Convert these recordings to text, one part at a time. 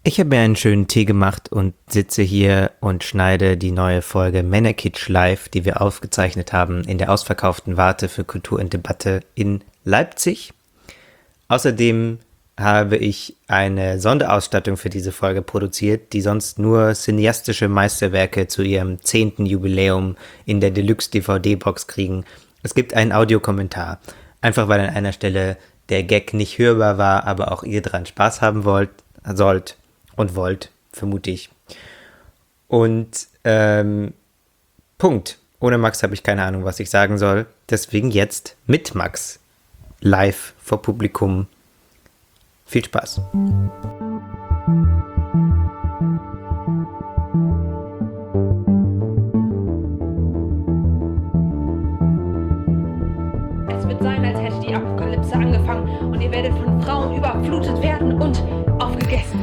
Ich habe mir einen schönen Tee gemacht und sitze hier und schneide die neue Folge Männerkitsch live, die wir aufgezeichnet haben in der ausverkauften Warte für Kultur und Debatte in Leipzig. Außerdem habe ich eine Sonderausstattung für diese Folge produziert, die sonst nur cineastische Meisterwerke zu ihrem 10. Jubiläum in der Deluxe-DVD-Box kriegen. Es gibt einen Audiokommentar, einfach weil an einer Stelle der Gag nicht hörbar war, aber auch ihr dran Spaß haben wollt, vermute ich. Und Punkt. Ohne Max habe ich keine Ahnung, was ich sagen soll. Deswegen jetzt mit Max live vor Publikum. Viel Spaß. Es wird sein, als hätte die Apokalypse angefangen und ihr werdet von Frauen überflutet werden und aufgegessen.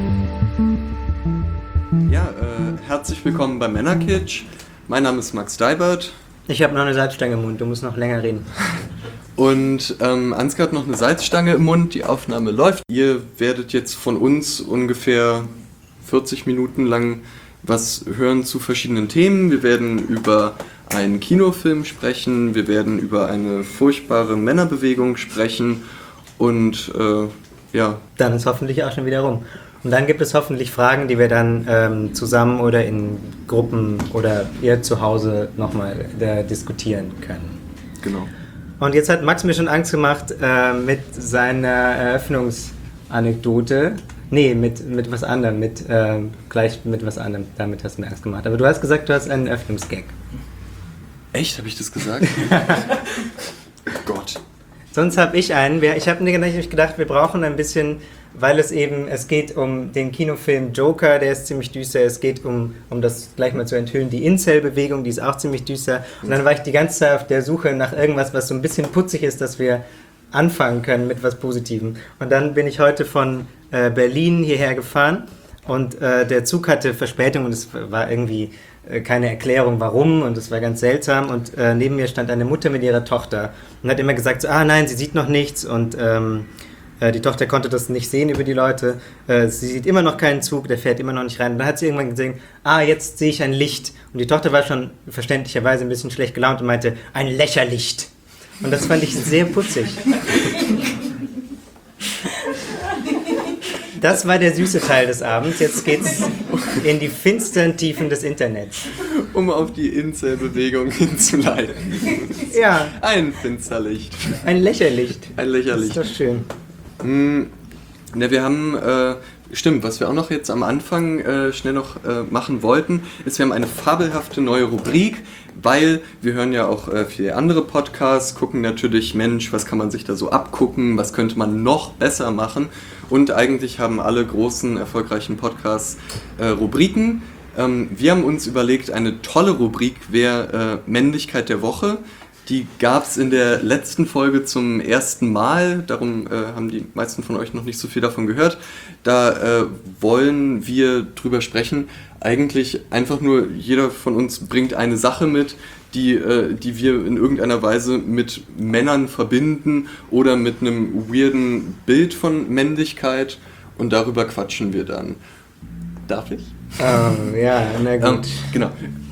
Ja, herzlich willkommen bei Männerkitsch. Mein Name ist Max Deibert. Ich habe noch eine Salzstange im Mund, du musst noch länger reden. Und Ansgar hat noch eine Salzstange im Mund, die Aufnahme läuft. Ihr werdet jetzt von uns ungefähr 40 Minuten lang was hören zu verschiedenen Themen. Wir werden über einen Kinofilm sprechen, wir werden über eine furchtbare Männerbewegung sprechen und ja. Dann ist hoffentlich auch schon wieder rum. Und dann gibt es hoffentlich Fragen, die wir dann zusammen oder in Gruppen oder ihr zu Hause nochmal diskutieren können. Genau. Und jetzt hat Max mir schon Angst gemacht mit seiner Eröffnungsanekdote. Nee, mit was anderem, gleich mit was anderem. Damit hast du mir Angst gemacht. Aber du hast gesagt, du hast einen Eröffnungsgag. Echt? Habe ich das gesagt? Oh Gott. Sonst habe ich einen. Ich habe nicht gedacht, wir brauchen ein bisschen, weil es geht um den Kinofilm Joker, der ist ziemlich düster. Es geht um das gleich mal zu enthüllen, die Incel-Bewegung, die ist auch ziemlich düster. Und dann war ich die ganze Zeit auf der Suche nach irgendwas, was so ein bisschen putzig ist, dass wir anfangen können mit was Positivem. Und dann bin ich heute von Berlin hierher gefahren und der Zug hatte Verspätung und es war irgendwie keine Erklärung, warum, und es war ganz seltsam. Und neben mir stand eine Mutter mit ihrer Tochter und hat immer gesagt, so, nein, sie sieht noch nichts, und die Tochter konnte das nicht sehen über die Leute. Sie sieht immer noch keinen Zug, der fährt immer noch nicht rein. Und dann hat sie irgendwann gesehen, jetzt sehe ich ein Licht. Und die Tochter war schon verständlicherweise ein bisschen schlecht gelaunt und meinte, ein Lächerlicht. Und das fand ich sehr putzig. Das war der süße Teil des Abends. Jetzt geht's in die finsteren Tiefen des Internets. Um auf die Incel-Bewegung hinzuleiten. Ja. Ein Finsterlicht. Ein Lächerlicht. Ein Lächerlicht. Das ist doch schön. Ne, wir haben, stimmt, was wir auch noch jetzt am Anfang schnell noch machen wollten, ist, wir haben eine fabelhafte neue Rubrik, weil wir hören ja auch viele andere Podcasts, gucken natürlich, Mensch, was kann man sich da so abgucken, was könnte man noch besser machen, und eigentlich haben alle großen, erfolgreichen Podcasts Rubriken. Wir haben uns überlegt, eine tolle Rubrik wäre Männlichkeit der Woche. Die gab es in der letzten Folge zum ersten Mal, darum haben die meisten von euch noch nicht so viel davon gehört. Da wollen wir drüber sprechen. Eigentlich einfach nur, jeder von uns bringt eine Sache mit, die wir in irgendeiner Weise mit Männern verbinden oder mit einem weirden Bild von Männlichkeit, und darüber quatschen wir dann. Darf ich? Oh, ja, na gut. Genau.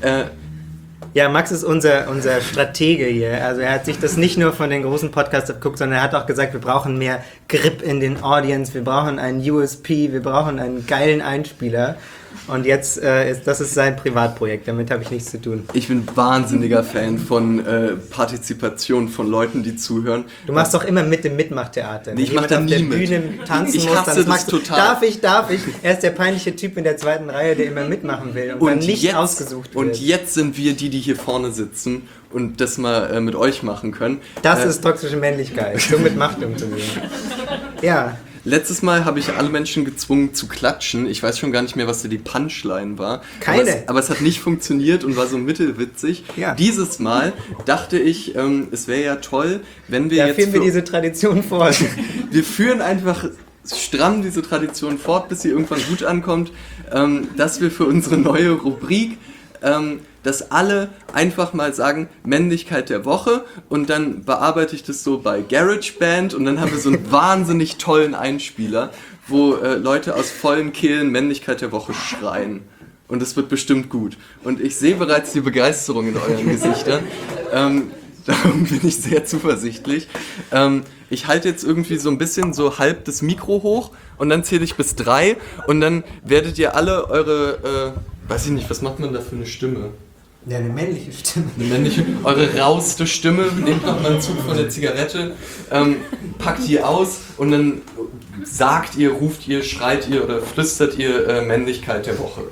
Ja, Max ist unser Stratege hier. Also er hat sich das nicht nur von den großen Podcasts abgeguckt, sondern er hat auch gesagt, wir brauchen mehr Grip in den Audience, wir brauchen einen USP, wir brauchen einen geilen Einspieler. Und jetzt, das ist sein Privatprojekt, damit habe ich nichts zu tun. Ich bin wahnsinniger Fan von Partizipation von Leuten, die zuhören. Du machst doch immer mit dem Mitmachtheater. Nee, ich mach da nie mit. Bühne tanzen ich muss, hasse das total. Darf ich? Er ist der peinliche Typ in der zweiten Reihe, der immer mitmachen will und dann nicht ausgesucht wird. Und jetzt sind wir die hier vorne sitzen und das mal mit euch machen können. Das ist toxische Männlichkeit, so mit Macht umzugehen. Ja. Letztes Mal habe ich alle Menschen gezwungen zu klatschen. Ich weiß schon gar nicht mehr, was da die Punchline war. Keine. Aber es hat nicht funktioniert und war so mittelwitzig. Ja. Dieses Mal dachte ich, es wäre ja toll, wenn wir führen wir diese Tradition fort. Wir führen einfach stramm diese Tradition fort, bis sie irgendwann gut ankommt, dass wir für unsere neue Rubrik dass alle einfach mal sagen, Männlichkeit der Woche und dann bearbeite ich das so bei GarageBand und dann haben wir so einen wahnsinnig tollen Einspieler, wo Leute aus vollen Kehlen Männlichkeit der Woche schreien. Und es wird bestimmt gut. Und ich sehe bereits die Begeisterung in euren Gesichtern. Darum bin ich sehr zuversichtlich. Ich halte jetzt irgendwie so ein bisschen so halb das Mikro hoch und dann zähle ich bis 3 und dann werdet ihr alle eure, weiß ich nicht, was macht man da für eine Stimme? Ja, eine männliche Stimme. Eine männliche, eure rauste Stimme, nehmt noch mal einen Zug von der Zigarette, packt die aus und dann sagt ihr, ruft ihr, schreit ihr oder flüstert ihr Männlichkeit der Woche.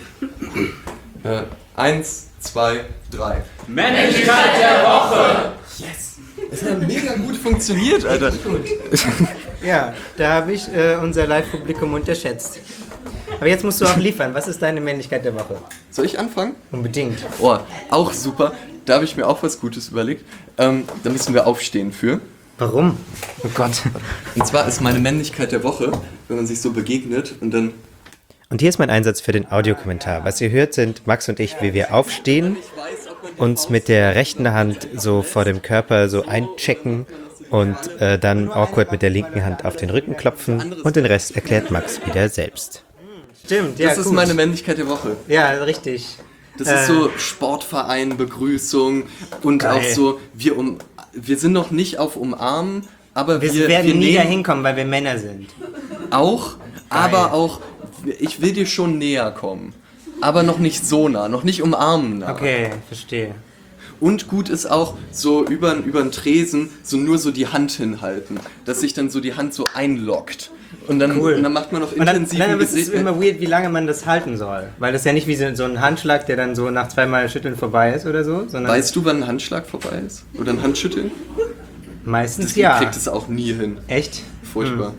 1, 2, 3. Männlichkeit der Woche! Yes! Es hat mega gut funktioniert, Alter. Ja, da habe ich unser Live-Publikum unterschätzt. Aber jetzt musst du auch liefern. Was ist deine Männlichkeit der Woche? Soll ich anfangen? Unbedingt. Oh, auch super. Da habe ich mir auch was Gutes überlegt. Da müssen wir aufstehen für. Warum? Oh Gott. Und zwar ist meine Männlichkeit der Woche, wenn man sich so begegnet und dann... Und hier ist mein Einsatz für den Audiokommentar. Was ihr hört, sind Max und ich, wie wir aufstehen, uns mit der rechten Hand so vor dem Körper so einchecken und dann awkward mit der linken Hand auf den Rücken klopfen und den Rest erklärt Max wieder selbst. Stimmt, ja, das ist meine Männlichkeit der Woche. Ja, richtig. Das ist so Sportverein, Begrüßung und geil. auch so, wir sind noch nicht auf Umarmen, aber Wir werden nie dahin kommen, weil wir Männer sind. Auch, aber auch, ich will dir schon näher kommen. Aber noch nicht so nah, noch nicht umarmen nah. Okay, verstehe. Und gut ist auch so über den Tresen so nur so die Hand hinhalten, dass sich dann so die Hand so einlockt. Und dann, Cool. und dann macht man noch Und dann intensiven ist es immer weird, wie lange man das halten soll. Weil das ja nicht wie so ein Handschlag, der dann so nach 2 Mal Schütteln vorbei ist oder so. Sondern Weißt du, wann ein Handschlag vorbei ist? Oder ein Handschütteln? meistens Ich ja. krieg das auch nie hin. Echt? Furchtbar.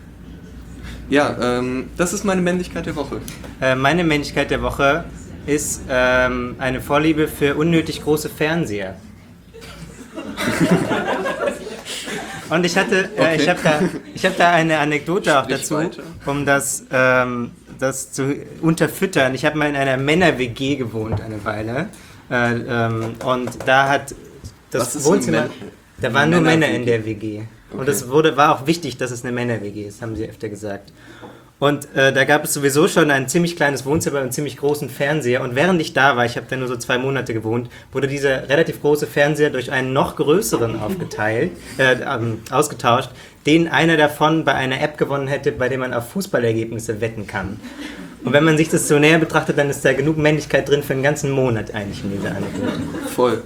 Ja, das ist meine Männlichkeit der Woche. Meine Männlichkeit der Woche ist eine Vorliebe für unnötig große Fernseher. Und ich hatte, Okay. ich hab da eine Anekdote auch Sprich dazu, weiter. um das zu unterfüttern. Ich habe mal in einer Männer-WG gewohnt eine Weile. Und da hat Was das ist Wohnzimmer, eine da waren nur Männer-WG? Männer in der WG. Und Okay. es war auch wichtig, dass es eine Männer-WG ist, haben sie öfter gesagt. Und da gab es sowieso schon ein ziemlich kleines Wohnzimmer und einen ziemlich großen Fernseher. Und während ich da war, ich habe da nur so 2 Monate gewohnt, wurde dieser relativ große Fernseher durch einen noch größeren ausgetauscht, den einer davon bei einer App gewonnen hätte, bei der man auf Fußballergebnisse wetten kann. Und wenn man sich das so näher betrachtet, dann ist da genug Männlichkeit drin für einen ganzen Monat eigentlich in dieser Anekdote. Voll.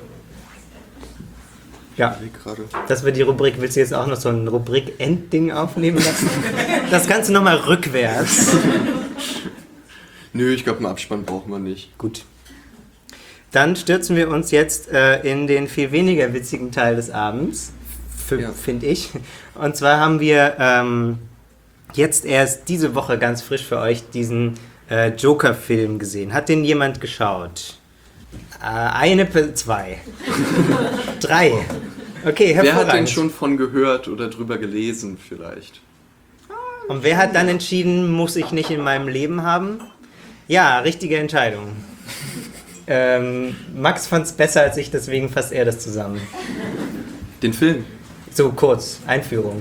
Ja, Wie gerade. das wird die Rubrik. Willst du jetzt auch noch so ein Rubrik-Endding aufnehmen lassen? Das Ganze nochmal rückwärts. Nö, ich glaube, einen Abspann brauchen wir nicht. Gut. Dann stürzen wir uns jetzt in den viel weniger witzigen Teil des Abends, Ja. finde ich. Und zwar haben wir jetzt erst diese Woche ganz frisch für euch diesen Joker-Film gesehen. Hat den jemand geschaut? 2. 3. Okay, hervorragend. Wer hat denn schon von gehört oder drüber gelesen vielleicht? Und wer hat dann entschieden, muss ich nicht in meinem Leben haben? Ja, richtige Entscheidung. Max fand es besser als ich, deswegen fasst er das zusammen. Den Film. So kurz, Einführung.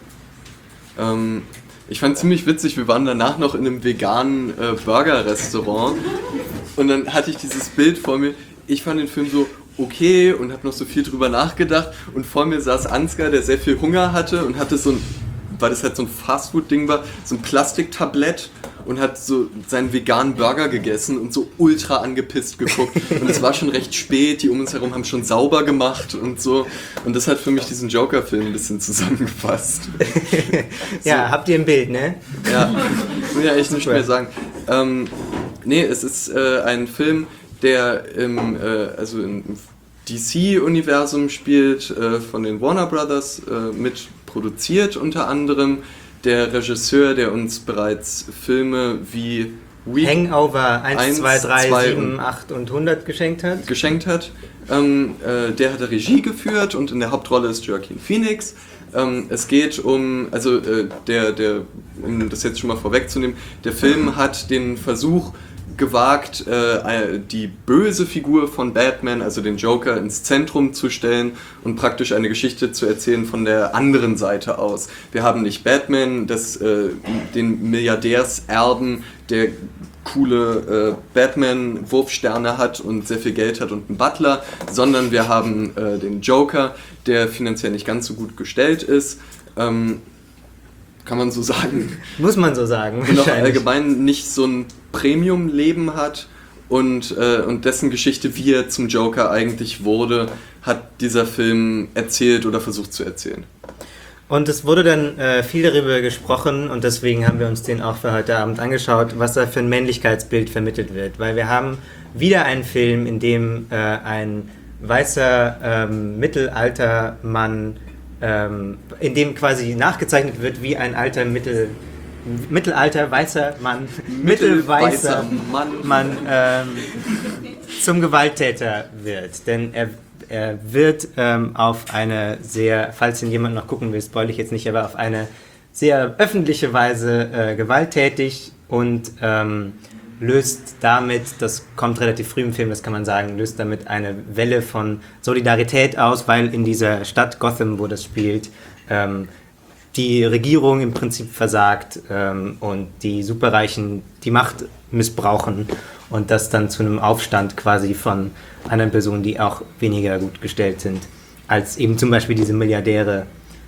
Ich fand ziemlich witzig, wir waren danach noch in einem veganen Burger-Restaurant und dann hatte ich dieses Bild vor mir. Ich fand den Film so okay und habe noch so viel drüber nachgedacht und vor mir saß Ansgar, der sehr viel Hunger hatte und hatte so ein, weil das halt so ein Fastfood-Ding war, so ein Plastiktablett und hat so seinen veganen Burger gegessen und so ultra angepisst geguckt. Und es war schon recht spät, die um uns herum haben schon sauber gemacht und so. Und das hat für mich diesen Joker-Film ein bisschen zusammengefasst. Ja, habt ihr ein Bild, ne? Ja, ich will ja echt nicht mehr sagen. Nee, es ist ein Film, der im DC-Universum spielt, von den Warner Brothers mit produziert unter anderem. Der Regisseur, der uns bereits Filme wie Hangover 1, 2, 3, 2 7, 8 und 100 geschenkt hat. Der hat Regie geführt und in der Hauptrolle ist Joaquin Phoenix. Es geht um das jetzt schon mal vorwegzunehmen, der Film hat den Versuch gewagt, die böse Figur von Batman, also den Joker, ins Zentrum zu stellen und praktisch eine Geschichte zu erzählen von der anderen Seite aus. Wir haben nicht Batman, den Milliardärserben, der coole Batman-Wurfsterne hat und sehr viel Geld hat und einen Butler, sondern wir haben den Joker, der finanziell nicht ganz so gut gestellt ist. Kann man so sagen. Muss man so sagen. Und auch allgemein nicht so ein Premium-Leben hat und dessen Geschichte, wie er zum Joker eigentlich wurde, hat dieser Film erzählt oder versucht zu erzählen. Und es wurde dann viel darüber gesprochen und deswegen haben wir uns den auch für heute Abend angeschaut, was da für ein Männlichkeitsbild vermittelt wird. Weil wir haben wieder einen Film, in dem ein weißer Mittelaltermann, in dem quasi nachgezeichnet wird, wie ein alter Mittelalter weißer Mann, mittelweißer Mann zum Gewalttäter wird. Denn er wird auf eine sehr, falls ihn jemand noch gucken will, spoil ich jetzt nicht, aber auf eine sehr öffentliche Weise gewalttätig und löst damit, das kommt relativ früh im Film, das kann man sagen, löst damit eine Welle von Solidarität aus, weil in dieser Stadt Gotham, wo das spielt, die Regierung im Prinzip versagt und die Superreichen die Macht missbrauchen und das dann zu einem Aufstand quasi von anderen Personen, die auch weniger gut gestellt sind, als eben zum Beispiel diese Milliardäre.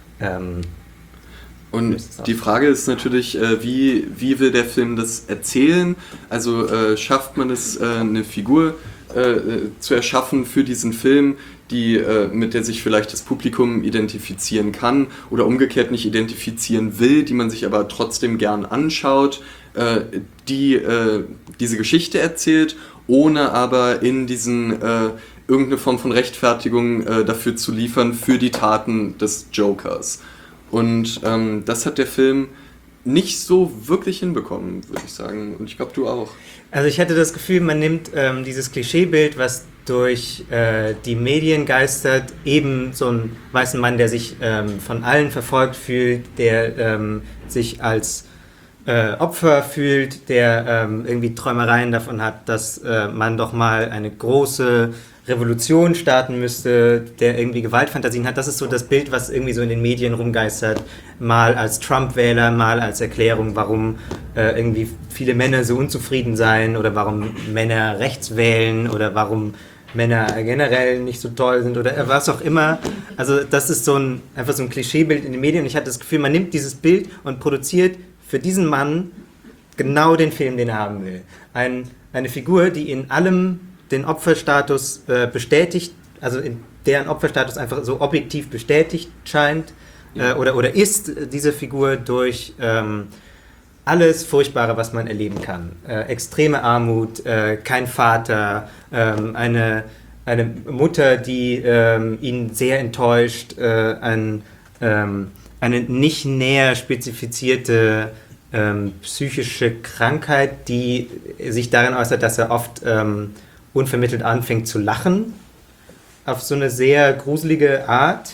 Und die Frage ist natürlich, wie will der Film das erzählen? Also schafft man es, eine Figur zu erschaffen für diesen Film, mit der sich vielleicht das Publikum identifizieren kann oder umgekehrt nicht identifizieren will, die man sich aber trotzdem gern anschaut, die diese Geschichte erzählt, ohne aber in diesen irgendeine Form von Rechtfertigung dafür zu liefern für die Taten des Jokers. Und das hat der Film nicht so wirklich hinbekommen, würde ich sagen. Und ich glaube, du auch. Also ich hatte das Gefühl, man nimmt dieses Klischeebild, was durch die Medien geistert, eben so einen weißen Mann, der sich von allen verfolgt fühlt, der sich als Opfer fühlt, der irgendwie Träumereien davon hat, dass man doch mal eine große Revolution starten müsste, der irgendwie Gewaltfantasien hat. Das ist so das Bild, was irgendwie so in den Medien rumgeistert. Mal als Trump-Wähler, mal als Erklärung, warum irgendwie viele Männer so unzufrieden seien oder warum Männer rechts wählen oder warum Männer generell nicht so toll sind oder was auch immer. Also das ist einfach so ein Klischeebild in den Medien. Und ich hatte das Gefühl, man nimmt dieses Bild und produziert für diesen Mann genau den Film, den er haben will. Eine Figur, die in allem den Opferstatus bestätigt, also in deren Opferstatus einfach so objektiv bestätigt scheint, oder ist diese Figur durch alles Furchtbare, was man erleben kann. Extreme Armut, kein Vater, eine Mutter, die ihn sehr enttäuscht, eine nicht näher spezifizierte psychische Krankheit, die sich darin äußert, dass er oft unvermittelt anfängt zu lachen, auf so eine sehr gruselige Art,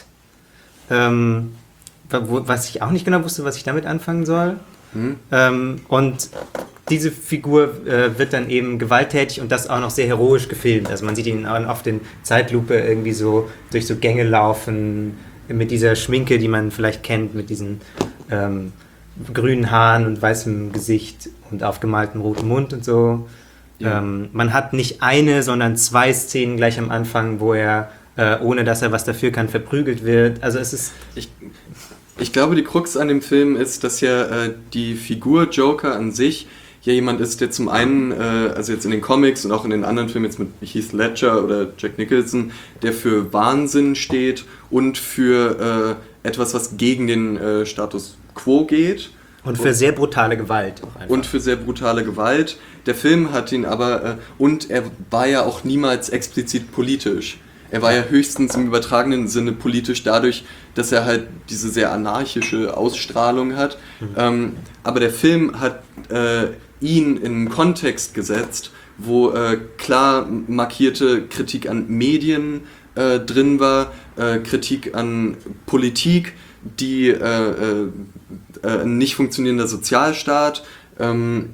was ich auch nicht genau wusste, was ich damit anfangen soll. Und diese Figur wird dann eben gewalttätig und das auch noch sehr heroisch gefilmt. Also man sieht ihn oft in Zeitlupe irgendwie so durch so Gänge laufen, mit dieser Schminke, die man vielleicht kennt, mit diesen grünen Haaren und weißem Gesicht und aufgemaltem roten Mund und so. Ja. Man hat nicht eine, sondern 2 Szenen gleich am Anfang, wo er, ohne dass er was dafür kann, verprügelt wird. Also es ist... Ich glaube, die Krux an dem Film ist, dass ja die Figur Joker an sich ja jemand ist, der zum einen, also jetzt in den Comics und auch in den anderen Filmen jetzt mit Heath Ledger oder Jack Nicholson, der für Wahnsinn steht und für etwas, was gegen den Status Quo geht. Und für sehr brutale Gewalt auch einfach. Und für sehr brutale Gewalt. Der Film hat ihn aber, und er war ja auch niemals explizit politisch. Er war ja höchstens im übertragenen Sinne politisch dadurch, dass er halt diese sehr anarchische Ausstrahlung hat. Aber der Film hat ihn in einen Kontext gesetzt, wo klar markierte Kritik an Medien drin war, Kritik an Politik, die nicht funktionierender Sozialstaat,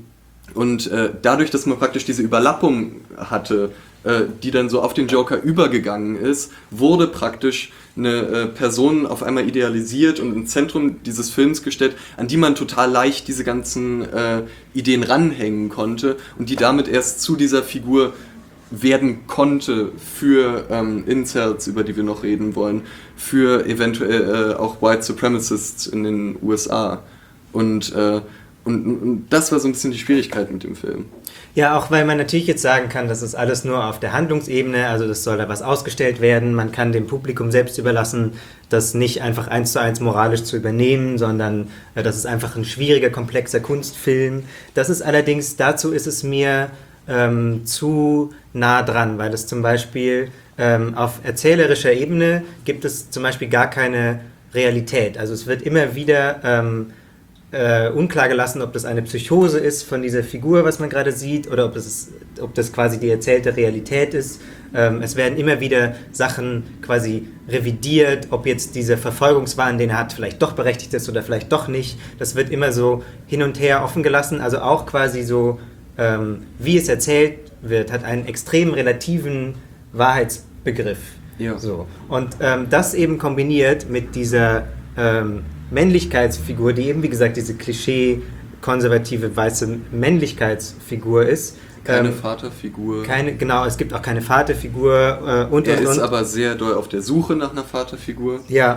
Und dadurch, dass man praktisch diese Überlappung hatte, die dann so auf den Joker übergegangen ist, wurde praktisch eine Person auf einmal idealisiert und ins Zentrum dieses Films gestellt, an die man total leicht diese ganzen Ideen ranhängen konnte und die damit erst zu dieser Figur werden konnte für Incels, über die wir noch reden wollen, für eventuell auch White Supremacists in den USA. Und das war so ein bisschen die Schwierigkeit mit dem Film. Ja, auch weil man natürlich jetzt sagen kann, das ist alles nur auf der Handlungsebene, also das soll da was ausgestellt werden, man kann dem Publikum selbst überlassen, das nicht einfach 1:1 moralisch zu übernehmen, sondern das ist einfach ein schwieriger, komplexer Kunstfilm. Das ist allerdings, dazu ist es mir zu nah dran, weil es zum Beispiel auf erzählerischer Ebene gibt es zum Beispiel gar keine Realität. Also es wird immer wieder unklar gelassen, ob das eine Psychose ist von dieser Figur, was man gerade sieht, oder ob das quasi die erzählte Realität ist. Es werden immer wieder Sachen quasi revidiert, ob jetzt dieser Verfolgungswahn, den er hat, vielleicht doch berechtigt ist oder vielleicht doch nicht. Das wird immer so hin und her offen gelassen, also auch quasi so, wie es erzählt wird, hat einen extrem relativen Wahrheitsbegriff. Ja. So. Und das eben kombiniert mit dieser Männlichkeitsfigur, die eben, wie gesagt, diese klischee-konservative weiße Männlichkeitsfigur ist. Keine Vaterfigur. Genau, es gibt auch keine Vaterfigur. Er ist aber sehr doll auf der Suche nach einer Vaterfigur. Ja,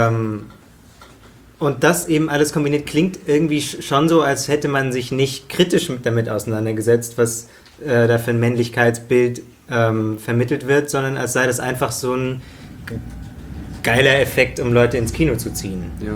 und das eben alles kombiniert klingt irgendwie schon so, als hätte man sich nicht kritisch damit auseinandergesetzt, was da für ein Männlichkeitsbild vermittelt wird, sondern als sei das einfach so ein geiler Effekt, um Leute ins Kino zu ziehen. Ja.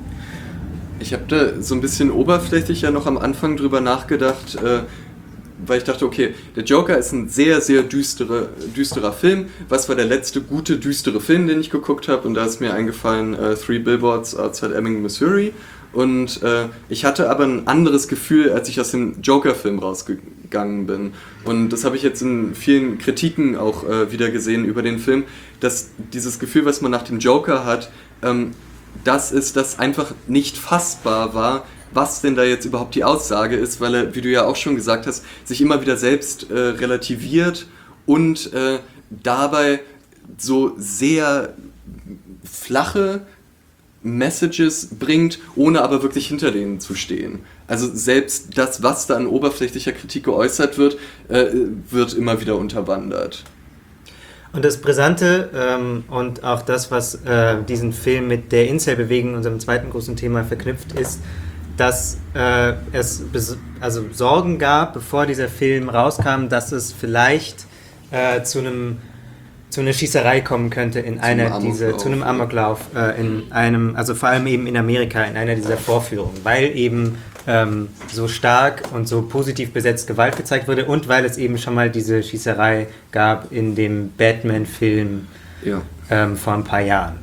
Ich habe da so ein bisschen oberflächlich ja noch am Anfang drüber nachgedacht, weil ich dachte, okay, der Joker ist ein sehr, sehr düsterer Film. Was war der letzte gute, düstere Film, den ich geguckt habe? Und da ist mir eingefallen, Three Billboards Outside Ebbing, Missouri. Und ich hatte aber ein anderes Gefühl, als ich aus dem Joker-Film rausgegangen bin. Und das habe ich jetzt in vielen Kritiken auch wieder gesehen über den Film, dass dieses Gefühl, was man nach dem Joker hat, das ist, dass einfach nicht fassbar war, was denn da jetzt überhaupt die Aussage ist, weil er, wie du ja auch schon gesagt hast, sich immer wieder selbst relativiert und dabei so sehr flache Messages bringt, ohne aber wirklich hinter denen zu stehen. Also selbst das, was da an oberflächlicher Kritik geäußert wird, wird immer wieder unterwandert. Und das Brisante und auch das, was diesen Film mit der Incel-Bewegung, unserem zweiten großen Thema, verknüpft ist, dass es Sorgen gab, bevor dieser Film rauskam, dass es vielleicht zu einer Schießerei kommen könnte in zu einem Amoklauf, also vor allem eben in Amerika, in einer dieser Vorführungen, weil eben so stark und so positiv besetzt Gewalt gezeigt wurde und weil es eben schon mal diese Schießerei gab in dem Batman-Film vor ein paar Jahren.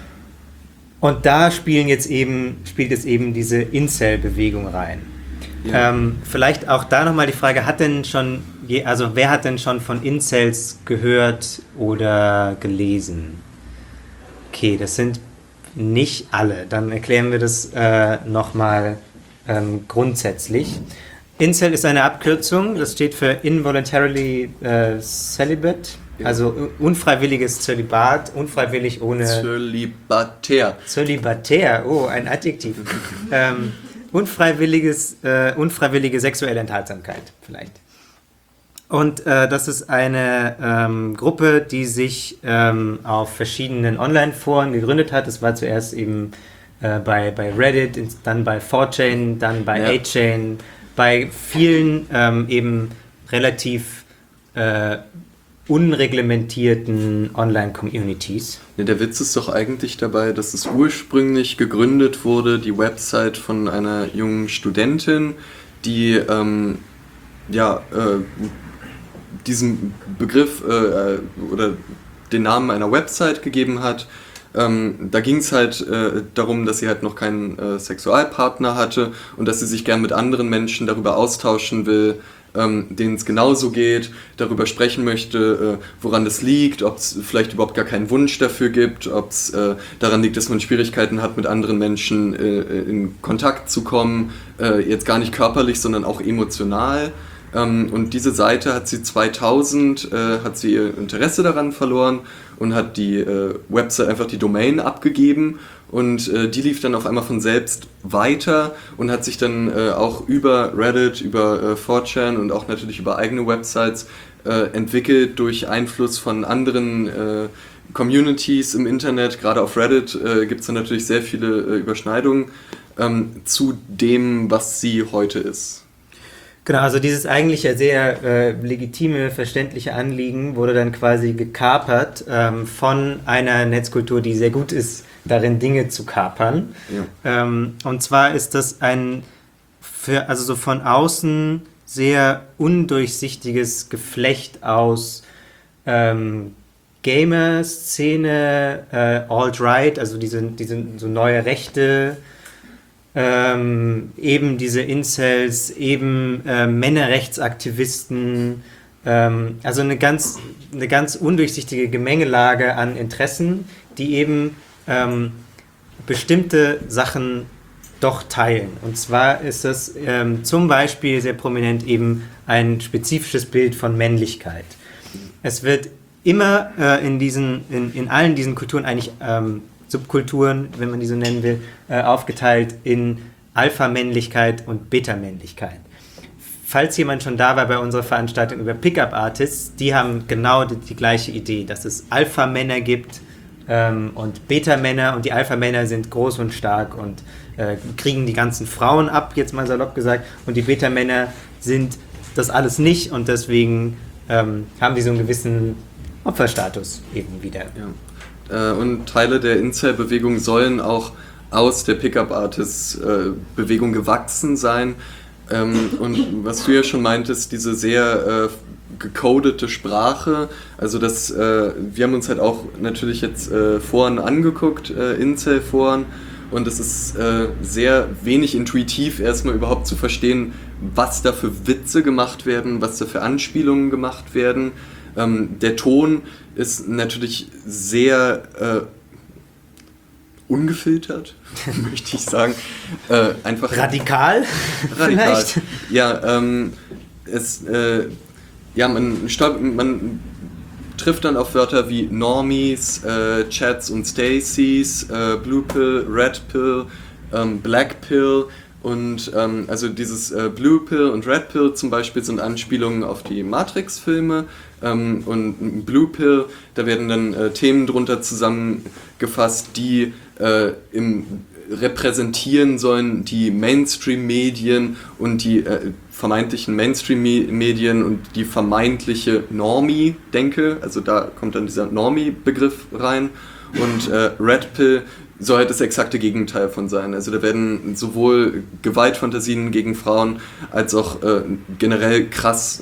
Und da spielt es eben diese Incel-Bewegung rein. Ja. Vielleicht auch da nochmal die Frage, wer hat denn schon von Incels gehört oder gelesen? Okay, das sind nicht alle. Dann erklären wir das nochmal grundsätzlich. Incel ist eine Abkürzung, das steht für Involuntarily Celibate, also unfreiwilliges Zölibat, unfreiwillig ohne... Zölibatär, oh, ein Adjektiv. Unfreiwillige sexuelle Enthaltsamkeit vielleicht. Und das ist eine Gruppe, die sich auf verschiedenen Online-Foren gegründet hat. Das war zuerst eben bei Reddit, dann bei 4chan, dann bei 8chan, bei vielen eben relativ unreglementierten Online-Communities. Ja, der Witz ist doch eigentlich dabei, dass es ursprünglich gegründet wurde, die Website von einer jungen Studentin, die diesen Begriff oder den Namen einer Website gegeben hat. Da ging es halt darum, dass sie halt noch keinen Sexualpartner hatte und dass sie sich gern mit anderen Menschen darüber austauschen will, denen es genauso geht, darüber sprechen möchte, woran das liegt, ob es vielleicht überhaupt gar keinen Wunsch dafür gibt, ob es daran liegt, dass man Schwierigkeiten hat, mit anderen Menschen in Kontakt zu kommen, jetzt gar nicht körperlich, sondern auch emotional. Und diese Seite hat sie 2000, hat sie ihr Interesse daran verloren und hat die Website einfach die Domain abgegeben. Und die lief dann auf einmal von selbst weiter und hat sich dann auch über Reddit, über 4chan und auch natürlich über eigene Websites entwickelt durch Einfluss von anderen Communities im Internet. Gerade auf Reddit gibt es dann natürlich sehr viele Überschneidungen zu dem, was sie heute ist. Genau, also dieses eigentlich ja sehr legitime, verständliche Anliegen wurde dann quasi gekapert von einer Netzkultur, die sehr gut ist, darin Dinge zu kapern. Ja. Und zwar ist das also so von außen sehr undurchsichtiges Geflecht aus Gamer-Szene, Alt-Right, also diese so neue Rechte, eben diese Incels, eben Männerrechtsaktivisten, also eine ganz undurchsichtige Gemengelage an Interessen, die eben bestimmte Sachen doch teilen. Und zwar ist das zum Beispiel sehr prominent eben ein spezifisches Bild von Männlichkeit. Es wird immer in allen diesen Kulturen eigentlich Subkulturen, wenn man die so nennen will, aufgeteilt in Alpha-Männlichkeit und Beta-Männlichkeit. Falls jemand schon da war bei unserer Veranstaltung über Pickup-Artists, die haben genau die gleiche Idee, dass es Alpha-Männer gibt und Beta-Männer, und die Alpha-Männer sind groß und stark und kriegen die ganzen Frauen ab, jetzt mal salopp gesagt, und die Beta-Männer sind das alles nicht und deswegen haben die so einen gewissen Opferstatus eben wieder. Ja. Und Teile der Incel-Bewegung sollen auch aus der Pickup-Artist-Bewegung gewachsen sein. Und was du ja schon meintest, diese sehr gecodete Sprache, also wir haben uns halt auch natürlich jetzt Foren angeguckt, Incel-Foren, und es ist sehr wenig intuitiv erstmal überhaupt zu verstehen, was da für Witze gemacht werden, was da für Anspielungen gemacht werden. Der Ton ist natürlich sehr ungefiltert, möchte ich sagen. Einfach radikal vielleicht? Ja, man trifft dann auf Wörter wie Normies, Chats und Stacys, Blue Pill, Red Pill, Black Pill. Und also dieses Blue Pill und Red Pill zum Beispiel sind Anspielungen auf die Matrix-Filme, und Blue Pill, da werden dann Themen drunter zusammengefasst, die repräsentieren sollen die Mainstream-Medien und die vermeintlichen Mainstream-Medien und die vermeintliche Normie-Denke, also da kommt dann dieser Normie-Begriff rein, und Red Pill soll halt das exakte Gegenteil von sein. Also da werden sowohl Gewaltfantasien gegen Frauen als auch generell krass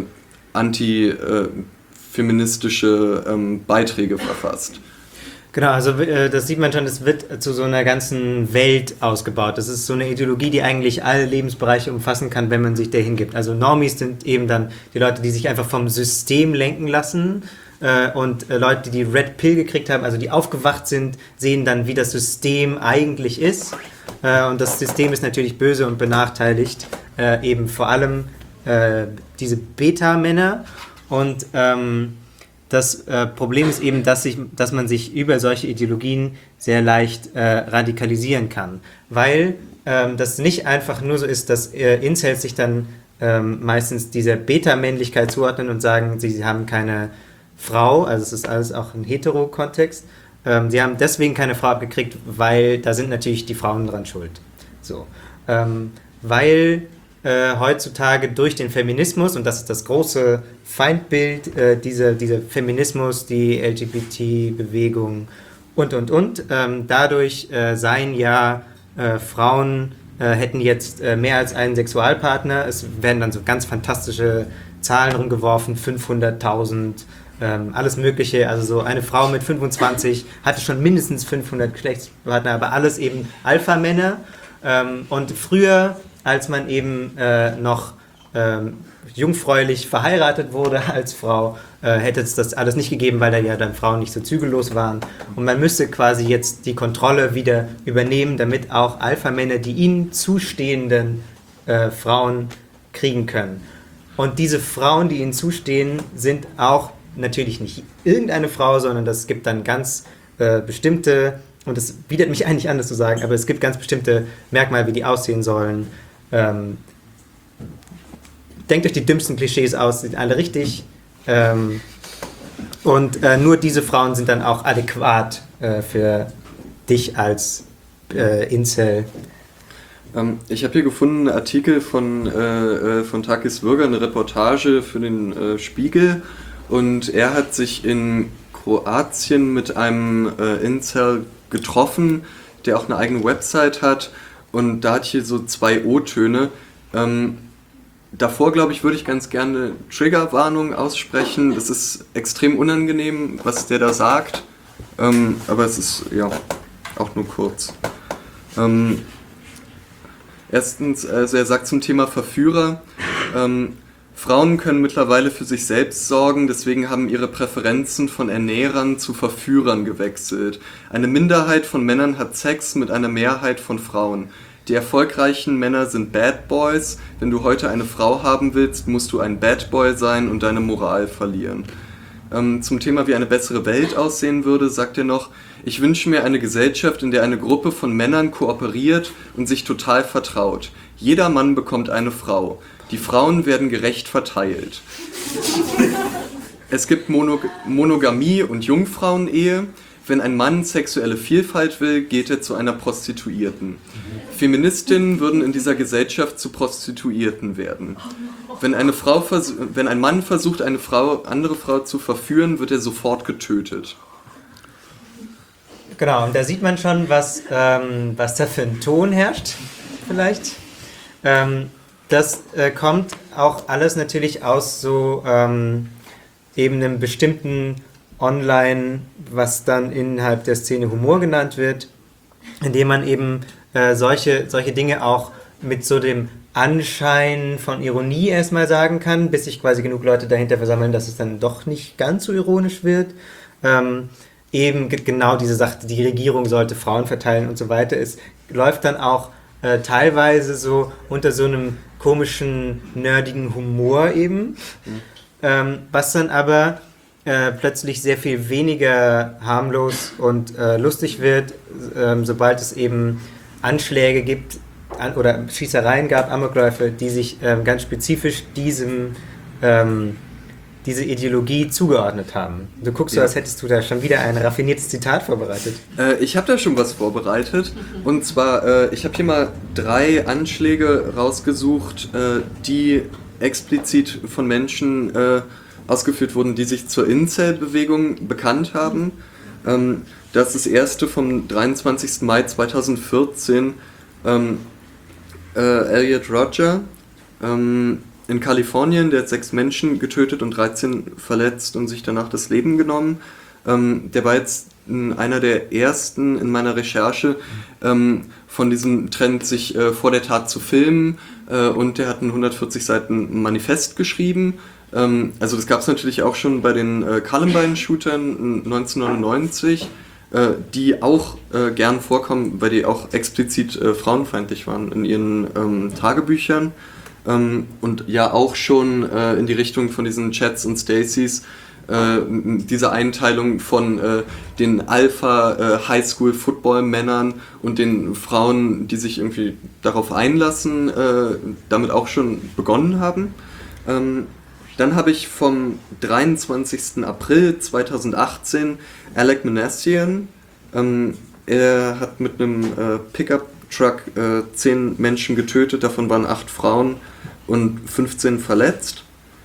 anti-feministische Beiträge verfasst. Genau, also das sieht man schon, es wird zu so einer ganzen Welt ausgebaut. Das ist so eine Ideologie, die eigentlich alle Lebensbereiche umfassen kann, wenn man sich dahin gibt. Also Normies sind eben dann die Leute, die sich einfach vom System lenken lassen, und Leute, die Red Pill gekriegt haben, also die aufgewacht sind, sehen dann, wie das System eigentlich ist. Und das System ist natürlich böse und benachteiligt eben vor allem diese Beta-Männer. Und das Problem ist eben, dass man sich über solche Ideologien sehr leicht radikalisieren kann. Weil das nicht einfach nur so ist, dass Incels sich dann meistens dieser Beta-Männlichkeit zuordnen und sagen, sie haben keine Frau, also es ist alles auch ein Hetero-Kontext. Sie haben deswegen keine Frau abgekriegt, weil da sind natürlich die Frauen dran schuld. So. Weil heutzutage durch den Feminismus, und das ist das große Feindbild, dieser Feminismus, die LGBT-Bewegung und, dadurch seien ja Frauen hätten jetzt mehr als einen Sexualpartner. Es werden dann so ganz fantastische Zahlen rumgeworfen, 500.000, alles Mögliche. Also so eine Frau mit 25 hatte schon mindestens 500 Geschlechtspartner, aber alles eben Alpha-Männer. Und früher, als man eben noch jungfräulich verheiratet wurde als Frau, hätte es das alles nicht gegeben, weil da ja dann Frauen nicht so zügellos waren. Und man müsste quasi jetzt die Kontrolle wieder übernehmen, damit auch Alpha-Männer die ihnen zustehenden Frauen kriegen können. Und diese Frauen, die ihnen zustehen, sind auch natürlich nicht irgendeine Frau, sondern das gibt dann ganz bestimmte, und das bietet mich eigentlich an, das zu sagen, aber es gibt ganz bestimmte Merkmale, wie die aussehen sollen. Denkt euch die dümmsten Klischees aus, sind alle richtig. Und nur diese Frauen sind dann auch adäquat für dich als Incel. Ich habe hier gefunden einen Artikel von Takis Würger, eine Reportage für den Spiegel, und er hat sich in Kroatien mit einem Incel getroffen, der auch eine eigene Website hat, und da hat hier so 2 O-Töne. Davor, glaube ich, würde ich ganz gerne Triggerwarnung aussprechen. Das ist extrem unangenehm, was der da sagt, aber es ist ja auch nur kurz. Erstens, also er sagt zum Thema Verführer, Frauen können mittlerweile für sich selbst sorgen, deswegen haben ihre Präferenzen von Ernährern zu Verführern gewechselt. Eine Minderheit von Männern hat Sex mit einer Mehrheit von Frauen. Die erfolgreichen Männer sind Bad Boys. Wenn du heute eine Frau haben willst, musst du ein Bad Boy sein und deine Moral verlieren. Zum Thema, wie eine bessere Welt aussehen würde, sagt er noch: Ich wünsche mir eine Gesellschaft, in der eine Gruppe von Männern kooperiert und sich total vertraut. Jeder Mann bekommt eine Frau. Die Frauen werden gerecht verteilt. Es gibt Monogamie und Jungfrauenehe. Wenn ein Mann sexuelle Vielfalt will, geht er zu einer Prostituierten. Feministinnen würden in dieser Gesellschaft zu Prostituierten werden. Wenn ein Mann versucht, eine andere Frau zu verführen, wird er sofort getötet. Genau, und da sieht man schon, was da für ein Ton herrscht, vielleicht. Das kommt auch alles natürlich aus so eben einem bestimmten Online, was dann innerhalb der Szene Humor genannt wird, indem man eben solche Dinge auch mit so dem Anschein von Ironie erstmal sagen kann, bis sich quasi genug Leute dahinter versammeln, dass es dann doch nicht ganz so ironisch wird. Eben genau diese Sache, die Regierung sollte Frauen verteilen und so weiter. Es läuft dann auch teilweise so unter so einem komischen, nerdigen Humor eben, was dann aber plötzlich sehr viel weniger harmlos und lustig wird, sobald es eben Anschläge gibt oder Schießereien gab, Amokläufe, die sich ganz spezifisch diese Ideologie zugeordnet haben. Du guckst so, als hättest du da schon wieder ein raffiniertes Zitat vorbereitet. Ich habe da schon was vorbereitet. Und zwar, ich habe hier mal 3 Anschläge rausgesucht, die explizit von Menschen ausgeführt wurden, die sich zur Incel-Bewegung bekannt haben. Das ist das erste vom 23. Mai 2014. Elliot Rodger in Kalifornien, der hat 6 Menschen getötet und 13 verletzt und sich danach das Leben genommen. Der war jetzt einer der ersten in meiner Recherche von diesem Trend, sich vor der Tat zu filmen, und der hat ein 140 Seiten Manifest geschrieben. Also das gab es natürlich auch schon bei den Columbine-Shootern 1999, die auch gern vorkommen, weil die auch explizit frauenfeindlich waren in ihren Tagebüchern. Und ja auch schon in die Richtung von diesen Chats und Stacys, diese Einteilung von den Alpha-Highschool-Football-Männern und den Frauen, die sich irgendwie darauf einlassen, damit auch schon begonnen haben. Dann habe ich vom 23. April 2018 Alec Manassian. Er hat mit einem Pickup-Truck 10 Menschen getötet, davon waren 8 Frauen und 15 verletzt.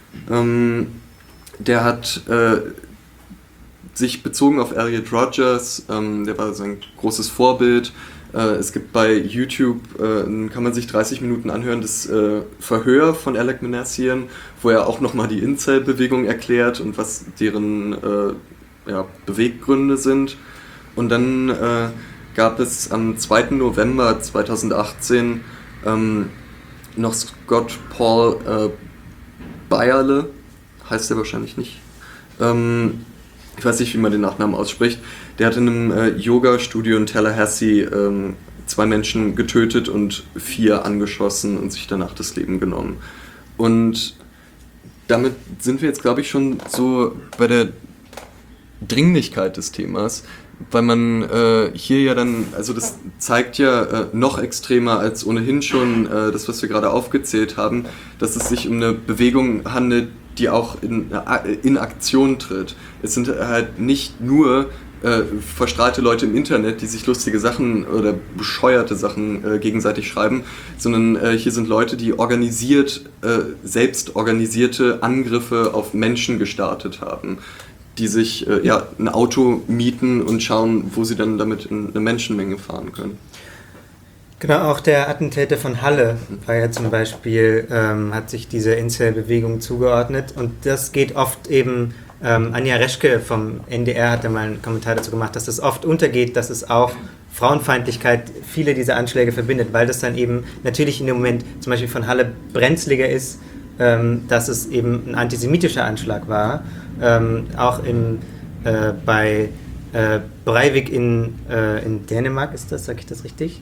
Der hat sich bezogen auf Elliot Rodgers, der war sein großes Vorbild. Es gibt bei YouTube, kann man sich 30 Minuten anhören, das Verhör von Alec Manassian, wo er auch nochmal die Incel-Bewegung erklärt und was deren Beweggründe sind. Und dann gab es am 2. November 2018 noch Scott Paul Bayerle, heißt er wahrscheinlich nicht. Ich weiß nicht, wie man den Nachnamen ausspricht. Der hat in einem Yoga-Studio in Tallahassee 2 Menschen getötet und 4 angeschossen und sich danach das Leben genommen. Und damit sind wir jetzt, glaube ich, schon so bei der Dringlichkeit des Themas, weil man hier ja dann, also das zeigt ja noch extremer als ohnehin schon das, was wir gerade aufgezählt haben, dass es sich um eine Bewegung handelt, die auch in Aktion tritt. Es sind halt nicht nur verstrahlte Leute im Internet, die sich lustige Sachen oder bescheuerte Sachen gegenseitig schreiben, sondern hier sind Leute, die selbst organisierte Angriffe auf Menschen gestartet haben, die sich ein Auto mieten und schauen, wo sie dann damit in eine Menschenmenge fahren können. Genau, auch der Attentäter von Halle war ja zum Beispiel, hat sich dieser Incel-Bewegung zugeordnet, und das geht oft eben, Anja Reschke vom NDR hat da mal einen Kommentar dazu gemacht, dass das oft untergeht, dass es auch Frauenfeindlichkeit viele dieser Anschläge verbindet, weil das dann eben natürlich in dem Moment zum Beispiel von Halle brenzliger ist, dass es eben ein antisemitischer Anschlag war. Auch bei Breivik in Dänemark ist das, sage ich das richtig?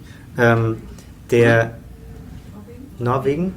Norwegen.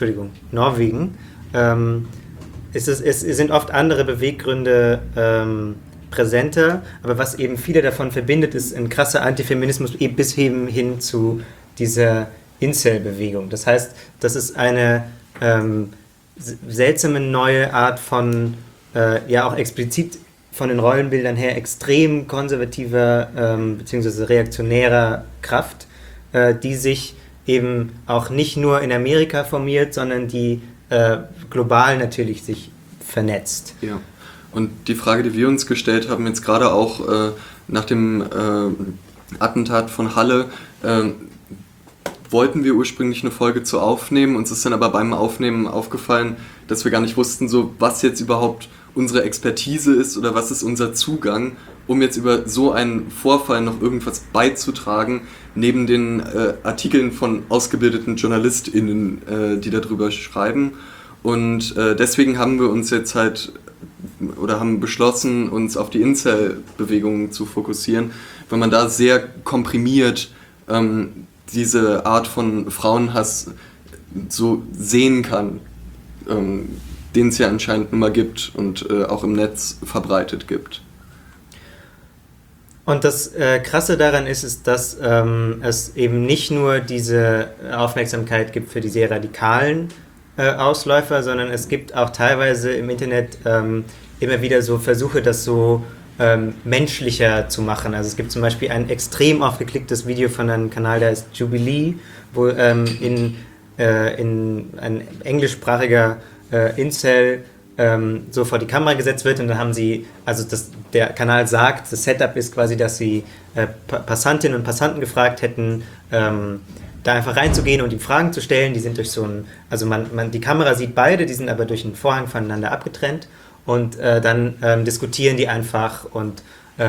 Es sind oft andere Beweggründe präsenter, aber was eben viele davon verbindet, ist ein krasser Antifeminismus bis hin zu dieser Incel-Bewegung. Das heißt, das ist eine seltsame neue Art von, auch explizit von den Rollenbildern her extrem konservativer bzw. reaktionärer Kraft, die sich eben auch nicht nur in Amerika formiert, sondern die global natürlich sich vernetzt. Ja, und die Frage, die wir uns gestellt haben, jetzt gerade auch nach dem Attentat von Halle, wollten wir ursprünglich eine Folge zu aufnehmen, uns ist dann aber beim Aufnehmen aufgefallen, dass wir gar nicht wussten, so was jetzt überhaupt unsere Expertise ist oder was ist unser Zugang, um jetzt über so einen Vorfall noch irgendwas beizutragen, neben den Artikeln von ausgebildeten JournalistInnen, die darüber schreiben. Und deswegen haben wir uns jetzt haben beschlossen, uns auf die Incel-Bewegung zu fokussieren, weil man da sehr komprimiert diese Art von Frauenhass so sehen kann, den es ja anscheinend nun mal gibt und auch im Netz verbreitet gibt. Und das Krasse daran ist, dass es eben nicht nur diese Aufmerksamkeit gibt für die sehr radikalen Ausläufer, sondern es gibt auch teilweise im Internet immer wieder so Versuche, das so menschlicher zu machen. Also es gibt zum Beispiel ein extrem oft geklicktes Video von einem Kanal, der heißt Jubilee, wo ein englischsprachiger Incel so vor die Kamera gesetzt wird, und dann haben sie, der Kanal sagt, das Setup ist quasi, dass sie Passantinnen und Passanten gefragt hätten, da einfach reinzugehen und ihm Fragen zu stellen. Die sind durch so die Kamera sieht beide, die sind aber durch einen Vorhang voneinander abgetrennt, und dann diskutieren die einfach, und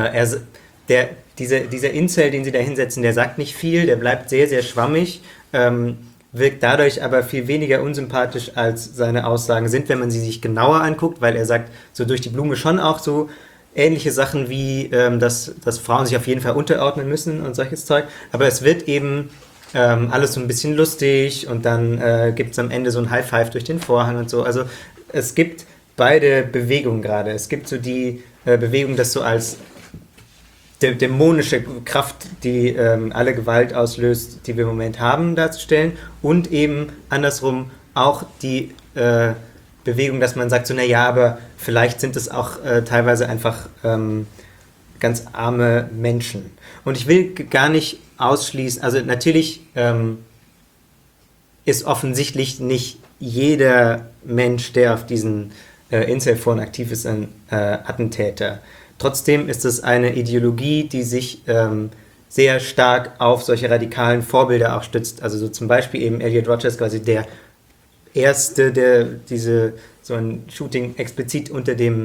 dieser Incel, den sie da hinsetzen, der sagt nicht viel, der bleibt sehr, sehr schwammig, wirkt dadurch aber viel weniger unsympathisch, als seine Aussagen sind, wenn man sie sich genauer anguckt, weil er sagt so durch die Blume schon auch so ähnliche Sachen wie, dass Frauen sich auf jeden Fall unterordnen müssen und solches Zeug, aber es wird eben alles so ein bisschen lustig, und dann gibt es am Ende so ein High Five durch den Vorhang und so. Also es gibt beide Bewegungen gerade. Es gibt so die Bewegung, das so als dämonische Kraft, die alle Gewalt auslöst, die wir im Moment haben, darzustellen, und eben andersrum auch die Bewegung, dass man sagt, so naja, aber vielleicht sind es auch teilweise einfach ganz arme Menschen. Und ich will gar nicht ausschließen, also natürlich ist offensichtlich nicht jeder Mensch, der auf diesen Incel-Foren aktiv ist, ein Attentäter. Trotzdem ist es eine Ideologie, die sich sehr stark auf solche radikalen Vorbilder auch stützt. Also so zum Beispiel eben Elliot Rodgers, quasi der Erste, der so ein Shooting explizit unter dem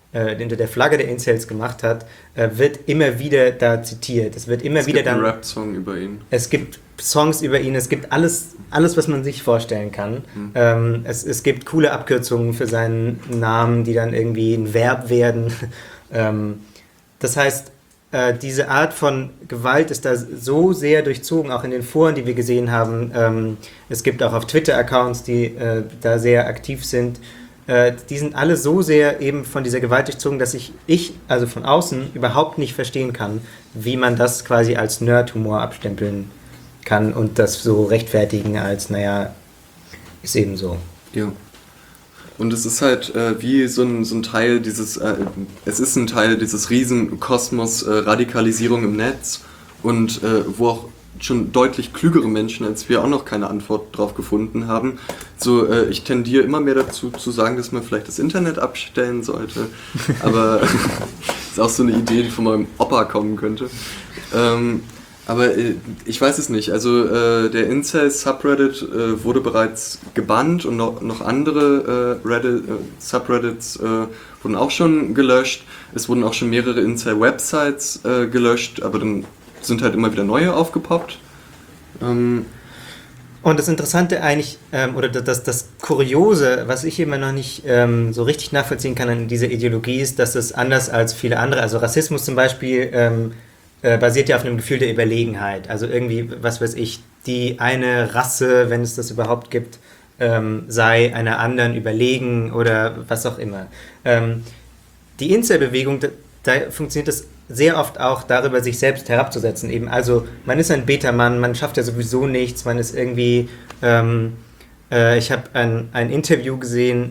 unter der Flagge der Incels gemacht hat, wird immer wieder da zitiert. Es wird immer wieder dann... Es gibt einen Rap-Song über ihn. Es gibt Songs über ihn, es gibt alles was man sich vorstellen kann. Es gibt coole Abkürzungen für seinen Namen, die dann irgendwie ein Verb werden. Das heißt, diese Art von Gewalt ist da so sehr durchzogen, auch in den Foren, die wir gesehen haben. Es gibt auch auf Twitter Accounts, die da sehr aktiv sind. Die sind alle so sehr eben von dieser Gewalt durchzogen, dass ich also von außen überhaupt nicht verstehen kann, wie man das quasi als Nerd-Humor abstempeln kann und das so rechtfertigen als, naja, ist eben so. Ja. Und es ist halt wie so ein Teil dieses, es ist ein Teil dieses Riesenkosmos Radikalisierung im Netz und wo auch schon deutlich klügere Menschen als wir auch noch keine Antwort drauf gefunden haben. So, ich tendiere immer mehr dazu zu sagen, dass man vielleicht das Internet abstellen sollte, aber das ist auch so eine Idee, die von meinem Opa kommen könnte. Aber ich weiß es nicht. Also der Incel-Subreddit wurde bereits gebannt und noch andere Subreddits wurden auch schon gelöscht. Es wurden auch schon mehrere Incel-Websites gelöscht, aber dann sind halt immer wieder neue aufgepoppt. Und das Interessante eigentlich, oder das Kuriose, was ich immer noch nicht so richtig nachvollziehen kann an dieser Ideologie, ist, dass es anders als viele andere, also Rassismus zum Beispiel, basiert ja auf einem Gefühl der Überlegenheit. Also irgendwie, was weiß ich, die eine Rasse, wenn es das überhaupt gibt, sei einer anderen überlegen oder was auch immer. Die Incel-Bewegung, da funktioniert das sehr oft auch darüber, sich selbst herabzusetzen. Eben, also man ist ein Beta-Mann, man schafft ja sowieso nichts, man ist irgendwie... ich habe ein Interview gesehen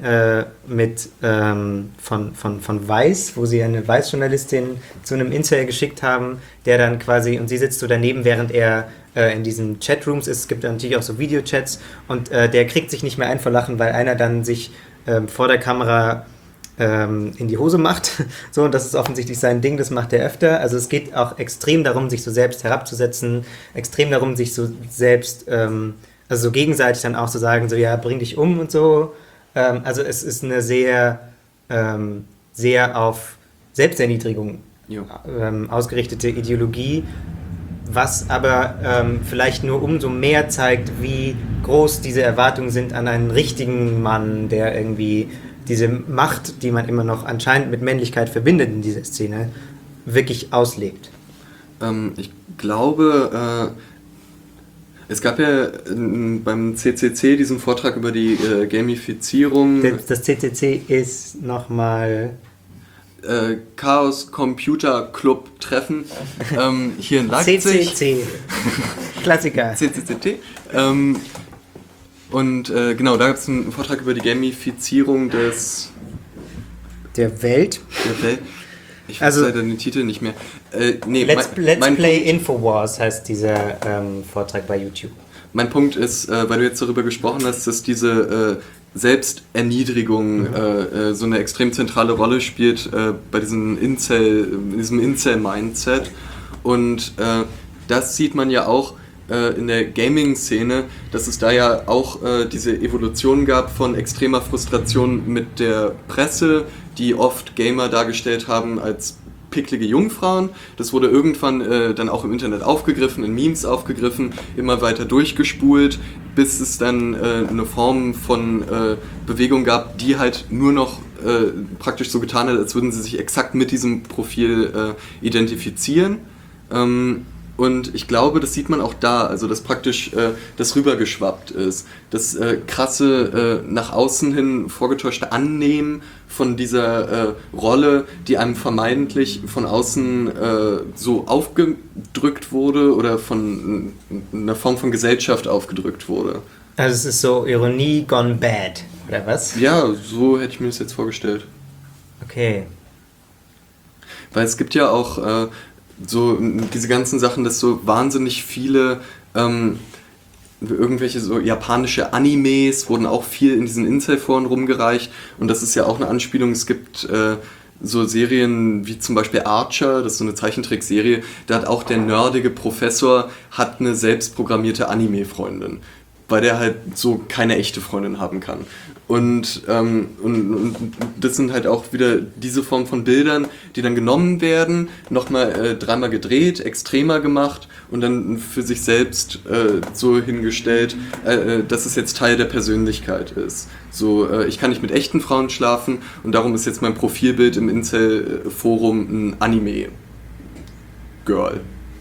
von Weiß, wo sie eine Weiß-Journalistin zu einem Incel geschickt haben, der dann quasi, und sie sitzt so daneben, während er in diesen Chatrooms ist. Es gibt natürlich auch so Videochats und der kriegt sich nicht mehr ein vor Lachen, weil einer dann sich vor der Kamera in die Hose macht. So, und das ist offensichtlich sein Ding, das macht er öfter. Also es geht auch extrem darum, sich so selbst herabzusetzen, extrem darum, sich so selbst... also so gegenseitig dann auch zu sagen, so ja, bring dich um und so. Also es ist eine sehr auf Selbsterniedrigung ausgerichtete Ideologie, was aber vielleicht nur umso mehr zeigt, wie groß diese Erwartungen sind an einen richtigen Mann, der irgendwie diese Macht, die man immer noch anscheinend mit Männlichkeit verbindet in dieser Szene, wirklich auslebt. Ich glaube... Es gab ja beim CCC diesen Vortrag über die Gamifizierung. Das CCC ist nochmal... Chaos Computer Club Treffen hier in Leipzig. CCC. Klassiker. CCCT. Und genau, da gab es einen Vortrag über die Gamifizierung der Welt. Ich weiß leider den Titel nicht mehr. Let's Play Infowars heißt dieser Vortrag bei YouTube. Mein Punkt ist, weil du jetzt darüber gesprochen hast, dass diese Selbsterniedrigung so eine extrem zentrale Rolle spielt bei diesem Incel-Mindset. Und das sieht man ja auch in der Gaming-Szene, dass es da ja auch diese Evolution gab von extremer Frustration mit der Presse, die oft Gamer dargestellt haben als picklige Jungfrauen. Das wurde irgendwann dann auch im Internet aufgegriffen, in Memes aufgegriffen, immer weiter durchgespult, bis es dann eine Form von Bewegung gab, die halt nur noch praktisch so getan hat, als würden sie sich exakt mit diesem Profil identifizieren. Und ich glaube, das sieht man auch da, also dass praktisch das rübergeschwappt ist. Das krasse nach außen hin vorgetäuschte Annehmen von dieser Rolle, die einem vermeintlich von außen so aufgedrückt wurde oder von einer Form von Gesellschaft aufgedrückt wurde. Also es ist so Ironie gone bad, oder was? Ja, so hätte ich mir das jetzt vorgestellt. Okay. Weil es gibt ja auch... so diese ganzen Sachen, dass so wahnsinnig viele irgendwelche so japanische Animes wurden auch viel in diesen Incel-Foren rumgereicht und das ist ja auch eine Anspielung, es gibt so Serien wie zum Beispiel Archer, das ist so eine Zeichentrickserie, da hat auch der nerdige Professor hat eine selbstprogrammierte Anime-Freundin. weil der halt so keine echte Freundin haben kann. Und das sind halt auch wieder diese Form von Bildern, die dann genommen werden, nochmal dreimal gedreht, extremer gemacht und dann für sich selbst so hingestellt, dass es jetzt Teil der Persönlichkeit ist. So, ich kann nicht mit echten Frauen schlafen und darum ist jetzt mein Profilbild im Incel-Forum ein Anime-Girl.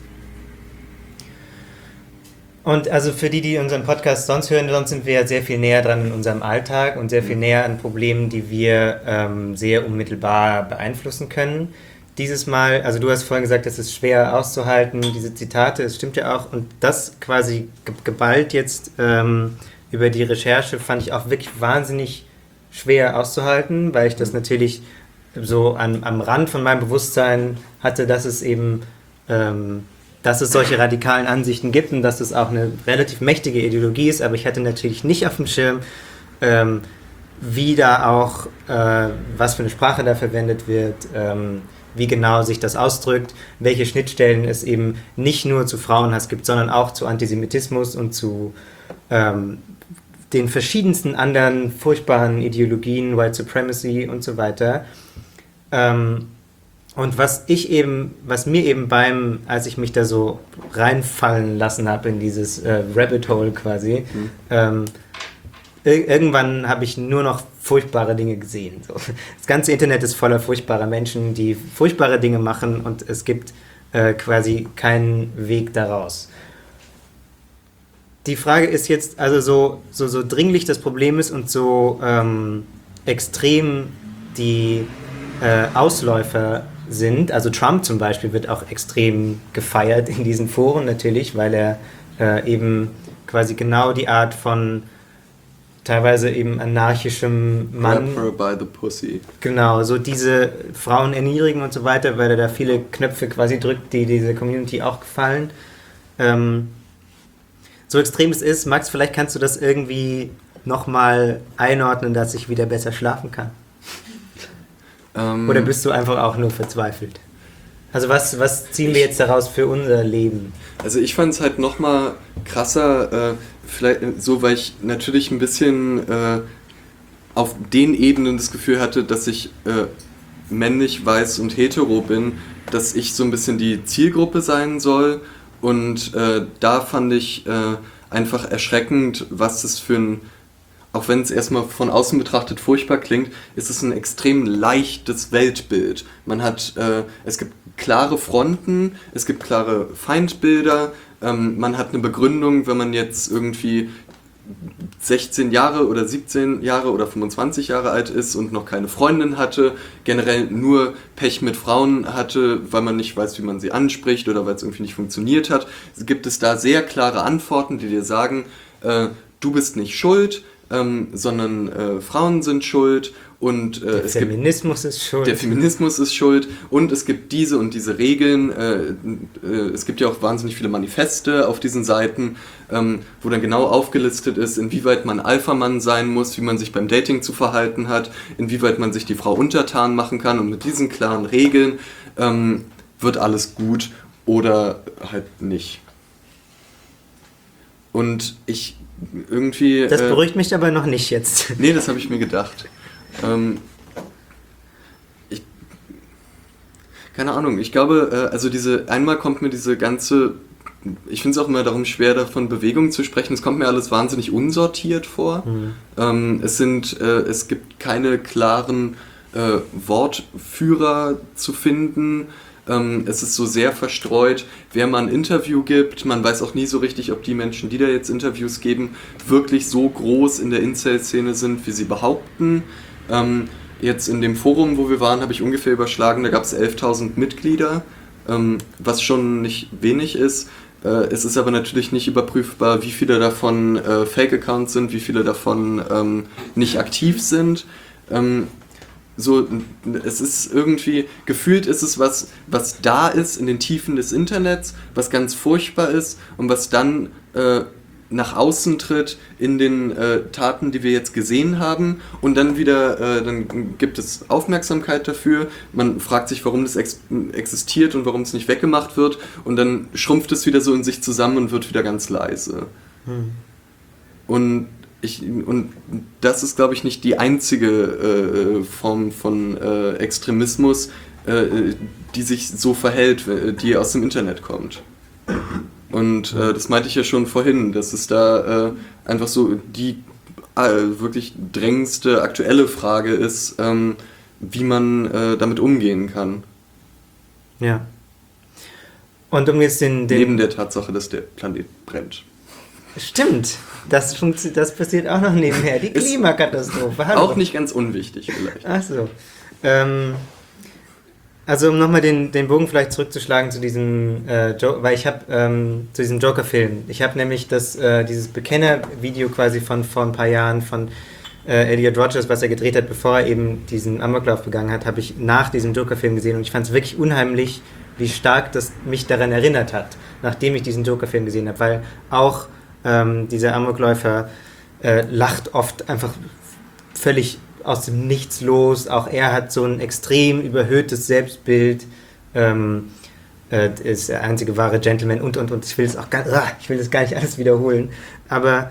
Und also für die unseren Podcast sonst hören, sonst sind wir ja sehr viel näher dran in unserem Alltag und sehr viel näher an Problemen, die wir sehr unmittelbar beeinflussen können. Dieses Mal, also du hast vorhin gesagt, es ist schwer auszuhalten, diese Zitate, es stimmt ja auch. Und das quasi geballt jetzt über die Recherche fand ich auch wirklich wahnsinnig schwer auszuhalten, weil ich das natürlich so am Rand von meinem Bewusstsein hatte, dass es eben... dass es solche radikalen Ansichten gibt und dass es auch eine relativ mächtige Ideologie ist, aber ich hatte natürlich nicht auf dem Schirm, wie da auch, was für eine Sprache da verwendet wird, wie genau sich das ausdrückt, welche Schnittstellen es eben nicht nur zu Frauenhass gibt, sondern auch zu Antisemitismus und zu den verschiedensten anderen furchtbaren Ideologien, White Supremacy und so weiter. Und was mir eben als ich mich da so reinfallen lassen habe in dieses Rabbit Hole quasi, irgendwann habe ich nur noch furchtbare Dinge gesehen. So. Das ganze Internet ist voller furchtbarer Menschen, die furchtbare Dinge machen und es gibt quasi keinen Weg daraus. Die Frage ist jetzt, also so dringlich das Problem ist und so extrem die Ausläufer sind. Also Trump zum Beispiel wird auch extrem gefeiert in diesen Foren natürlich, weil er eben quasi genau die Art von teilweise eben anarchischem Mann... Grab her by the pussy. Genau, so diese Frauen erniedrigen und so weiter, weil er da viele Knöpfe quasi drückt, die dieser Community auch gefallen. So extrem es ist, Max, vielleicht kannst du das irgendwie nochmal einordnen, dass ich wieder besser schlafen kann. Oder bist du einfach auch nur verzweifelt? Also was ziehen wir jetzt daraus für unser Leben? Also ich fand es halt nochmal krasser, vielleicht so, weil ich natürlich ein bisschen auf den Ebenen das Gefühl hatte, dass ich männlich, weiß und hetero bin, dass ich so ein bisschen die Zielgruppe sein soll und da fand ich einfach erschreckend, was das für ein, auch wenn es erstmal von außen betrachtet furchtbar klingt, ist es ein extrem leichtes Weltbild. Man hat, es gibt klare Fronten, es gibt klare Feindbilder, man hat eine Begründung, wenn man jetzt irgendwie 16 Jahre oder 17 Jahre oder 25 Jahre alt ist und noch keine Freundin hatte, generell nur Pech mit Frauen hatte, weil man nicht weiß, wie man sie anspricht oder weil es irgendwie nicht funktioniert hat, gibt es da sehr klare Antworten, die dir sagen, du bist nicht schuld, sondern Frauen sind schuld und der Feminismus ist schuld. Der Feminismus ist schuld und es gibt diese und diese Regeln. Es gibt ja auch wahnsinnig viele Manifeste auf diesen Seiten, wo dann genau aufgelistet ist, inwieweit man Alpha-Mann sein muss, wie man sich beim Dating zu verhalten hat, inwieweit man sich die Frau untertan machen kann und mit diesen klaren Regeln wird alles gut oder halt nicht. Und ich irgendwie... Das beruhigt mich aber noch nicht jetzt. Nee, das habe ich mir gedacht. Keine Ahnung, ich glaube, also einmal kommt mir diese ganze, ich finde es auch immer darum schwer, davon Bewegung zu sprechen, es kommt mir alles wahnsinnig unsortiert vor. Es gibt keine klaren Wortführer zu finden. Es ist so sehr verstreut, wer mal ein Interview gibt. Man weiß auch nie so richtig, ob die Menschen, die da jetzt Interviews geben, wirklich so groß in der Incel-Szene sind, wie sie behaupten. Jetzt in dem Forum, wo wir waren, habe ich ungefähr überschlagen, da gab es 11.000 Mitglieder, was schon nicht wenig ist. Es ist aber natürlich nicht überprüfbar, wie viele davon Fake-Accounts sind, wie viele davon nicht aktiv sind. So, es ist irgendwie, gefühlt ist es was da ist in den Tiefen des Internets, was ganz furchtbar ist und was dann nach außen tritt in den Taten, die wir jetzt gesehen haben und dann wieder, dann gibt es Aufmerksamkeit dafür, man fragt sich, warum das existiert und warum es nicht weggemacht wird und dann schrumpft es wieder so in sich zusammen und wird wieder ganz leise. Und das ist, glaube ich, nicht die einzige Form von Extremismus, die sich so verhält, die aus dem Internet kommt. Und das meinte ich ja schon vorhin, dass es da einfach so die wirklich drängendste aktuelle Frage ist, wie man damit umgehen kann. Ja. Und um jetzt den neben der Tatsache, dass der Planet brennt. Stimmt, das passiert auch noch nebenher. Die Klimakatastrophe. Hallo. Auch nicht ganz unwichtig vielleicht. Ach so. Also um nochmal den Bogen vielleicht zurückzuschlagen zu diesem weil ich habe zu diesem Joker-Film. Ich habe nämlich dieses Bekenner-Video quasi von vor ein paar Jahren von Elliot Rodgers, was er gedreht hat, bevor er eben diesen Amoklauf begangen hat, habe ich nach diesem Joker-Film gesehen und ich fand es wirklich unheimlich, wie stark das mich daran erinnert hat, nachdem ich diesen Joker-Film gesehen habe, weil auch dieser Amokläufer lacht oft einfach völlig aus dem Nichts los. Auch er hat so ein extrem überhöhtes Selbstbild. Ist der einzige wahre Gentleman und. Ich will das gar nicht alles wiederholen. Aber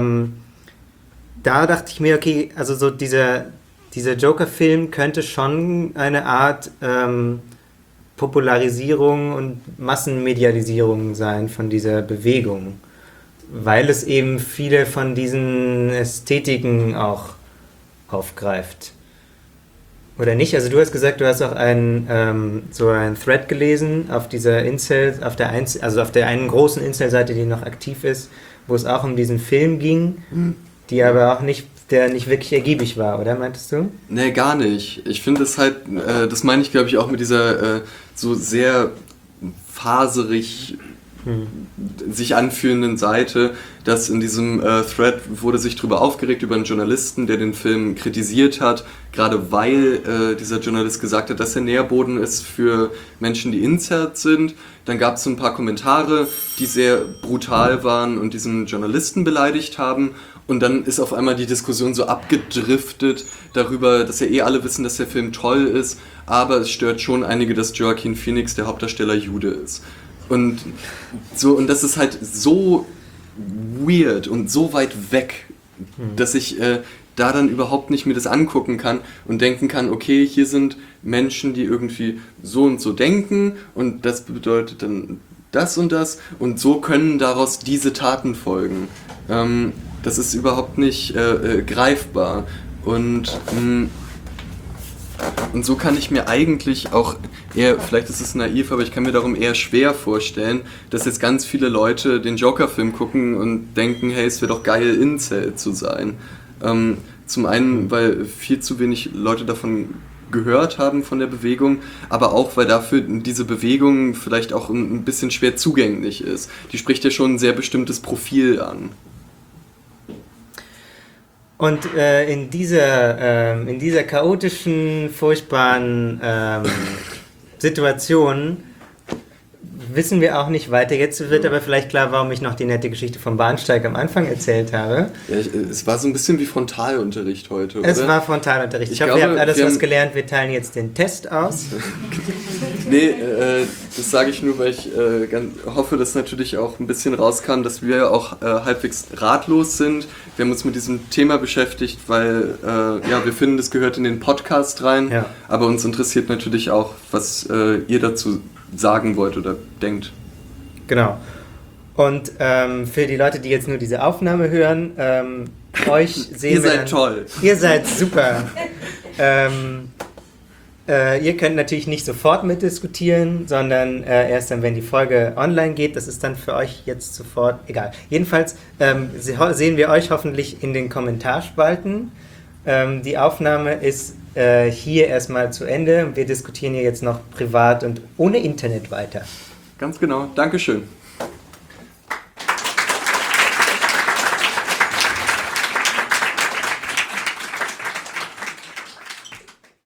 da dachte ich mir, okay, also so dieser Joker-Film könnte schon eine Art Popularisierung und Massenmedialisierung sein von dieser Bewegung. Weil es eben viele von diesen Ästhetiken auch aufgreift. Oder nicht? Also du hast gesagt, du hast auch einen Thread gelesen auf dieser Incel, auf der einen großen Incel-Seite, die noch aktiv ist, wo es auch um diesen Film ging, der nicht wirklich ergiebig war, oder meintest du? Nee, gar nicht. Ich finde es halt, das meine ich glaube ich auch mit dieser so sehr faserig sich anfühlenden Seite, dass in diesem Thread wurde sich darüber aufgeregt, über einen Journalisten, der den Film kritisiert hat, gerade weil dieser Journalist gesagt hat, dass er Nährboden ist für Menschen, die Incels sind. Dann gab es so ein paar Kommentare, die sehr brutal waren und diesen Journalisten beleidigt haben. Und dann ist auf einmal die Diskussion so abgedriftet darüber, dass ja alle wissen, dass der Film toll ist, aber es stört schon einige, dass Joaquin Phoenix, der Hauptdarsteller, Jude ist. Und das ist halt so weird und so weit weg, dass ich da dann überhaupt nicht mir das angucken kann und denken kann, okay, hier sind Menschen, die irgendwie so und so denken und das bedeutet dann das und so können daraus diese Taten folgen. Das ist überhaupt nicht greifbar und so kann ich mir eigentlich auch eher, vielleicht ist es naiv, aber ich kann mir darum eher schwer vorstellen, dass jetzt ganz viele Leute den Joker-Film gucken und denken, hey, es wäre doch geil, Incel zu sein. Zum einen, weil viel zu wenig Leute davon gehört haben von der Bewegung, aber auch, weil dafür diese Bewegung vielleicht auch ein bisschen schwer zugänglich ist. Die spricht ja schon ein sehr bestimmtes Profil an. Und in dieser chaotischen, furchtbaren Situation wissen wir auch nicht weiter. Jetzt wird aber vielleicht klar, warum ich noch die nette Geschichte vom Bahnsteig am Anfang erzählt habe. Ja, es war so ein bisschen wie Frontalunterricht heute, oder? Es war Frontalunterricht. Ich hoffe, ihr habt alles was gelernt. Wir teilen jetzt den Test aus. Nee, das sage ich nur, weil ich hoffe, dass natürlich auch ein bisschen rauskam, dass wir auch halbwegs ratlos sind. Wir haben uns mit diesem Thema beschäftigt, weil wir finden, das gehört in den Podcast rein. Ja. Aber uns interessiert natürlich auch, was ihr dazu sagen wollt oder denkt. Genau. Und für die Leute, die jetzt nur diese Aufnahme hören, euch sehen ihr seid toll. Ihr seid super. Ihr könnt natürlich nicht sofort mitdiskutieren, sondern erst dann, wenn die Folge online geht. Das ist dann für euch jetzt sofort egal. Jedenfalls sehen wir euch hoffentlich in den Kommentarspalten. Die Aufnahme ist hier erstmal zu Ende. Wir diskutieren hier jetzt noch privat und ohne Internet weiter. Ganz genau. Dankeschön.